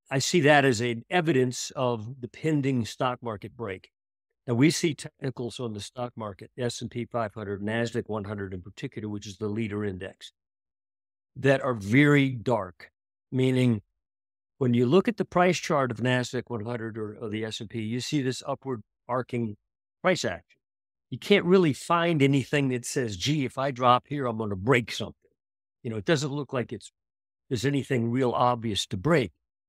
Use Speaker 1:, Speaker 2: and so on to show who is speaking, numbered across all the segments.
Speaker 1: I see that as an evidence of the pending stock market break. Now we see technicals on the stock market, S&P 500, NASDAQ 100 in particular, which is the leader index, that are very dark, meaning when you look at the price chart of NASDAQ 100 or the S&P, you see this upward arcing price action. You can't really find anything that says, gee, if I drop here, I'm going to break something. It doesn't look like there's anything real obvious to break.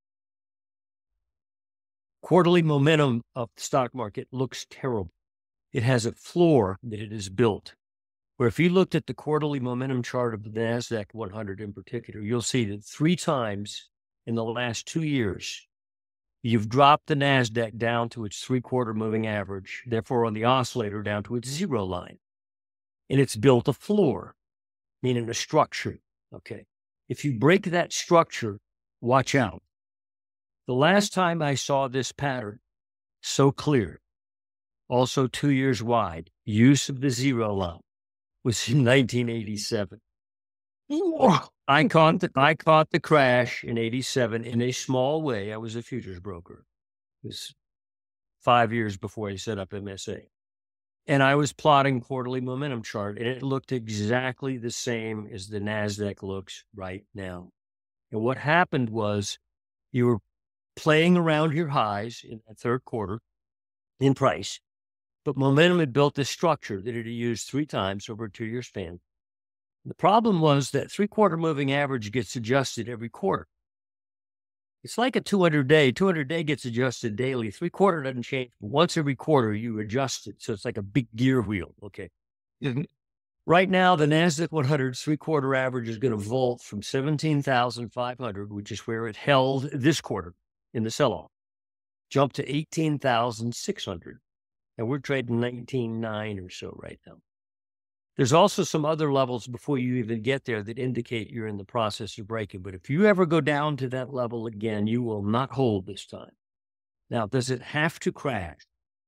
Speaker 1: Quarterly momentum of the stock market looks terrible. It has a floor that it is built, where if you looked at the quarterly momentum chart of the NASDAQ 100 in particular, you'll see that 3 times in the last 2 years, you've dropped the NASDAQ down to its 3/4 moving average, therefore on the oscillator down to its zero line. And it's built a floor, meaning a structure, okay? If you break that structure, watch out. The last time I saw this pattern so clear, also 2 years wide, use of the zero line, was in 1987. I caught the crash in 87 in a small way. I was a futures broker. It was 5 years before I set up MSA. And I was plotting quarterly momentum chart, and it looked exactly the same as the NASDAQ looks right now. And what happened was you were playing around your highs in that third quarter in price, but momentum had built this structure that it had used 3 times over a 2-year span. The problem was that 3/4 moving average gets adjusted every quarter. It's like a 200-day. 200-day gets adjusted daily. 3/4 doesn't change. Once every quarter, you adjust it. So it's like a big gear wheel. Okay. Right now, the NASDAQ 100's 3/4 average is going to vault from 17,500, which is where it held this quarter in the sell-off, jump to 18,600. And we're trading 19.9 or so right now. There's also some other levels before you even get there that indicate you're in the process of breaking. But if you ever go down to that level again, you will not hold this time. Now, does it have to crash?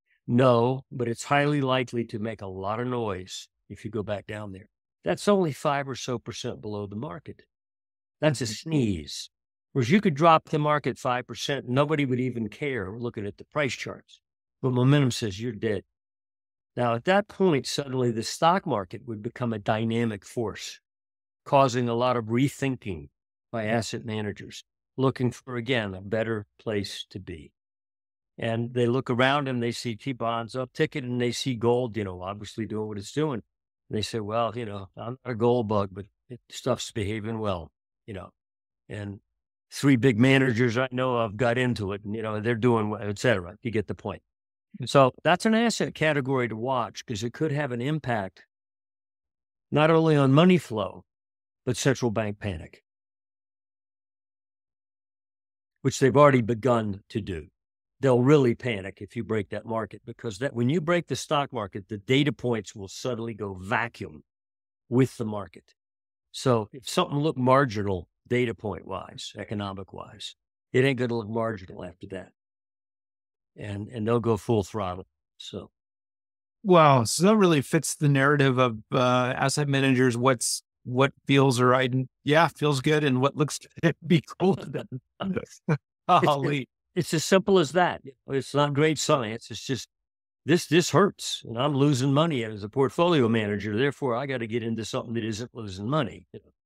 Speaker 1: No, but it's highly likely to make a lot of noise if you go back down there. That's only 5% or so below the market. That's a sneeze. Whereas you could drop the market 5%, nobody would even care looking at the price charts. But momentum says you're dead. Now, at that point, suddenly the stock market would become a dynamic force, causing a lot of rethinking by asset managers, looking for, again, a better place to be. And they look around and they see T-bonds upticking and they see gold, obviously doing what it's doing. And they say, well, I'm not a gold bug, but stuff's behaving well, And 3 big managers I know of got into it and, they're doing well, et cetera. You get the point. So that's an asset category to watch because it could have an impact not only on money flow, but central bank panic, which they've already begun to do. They'll really panic if you break that market because when you break the stock market, the data points will suddenly go vacuum with the market. So if something looked marginal data point wise, economic wise, it ain't going to look marginal after that. And they'll go full throttle. So,
Speaker 2: wow, so that really fits the narrative of asset managers. What feels right, and feels good, and what looks to be cool.
Speaker 1: It's as simple as that. It's not great science. It's just this hurts, and I'm losing money as a portfolio manager. Therefore, I got to get into something that isn't losing money.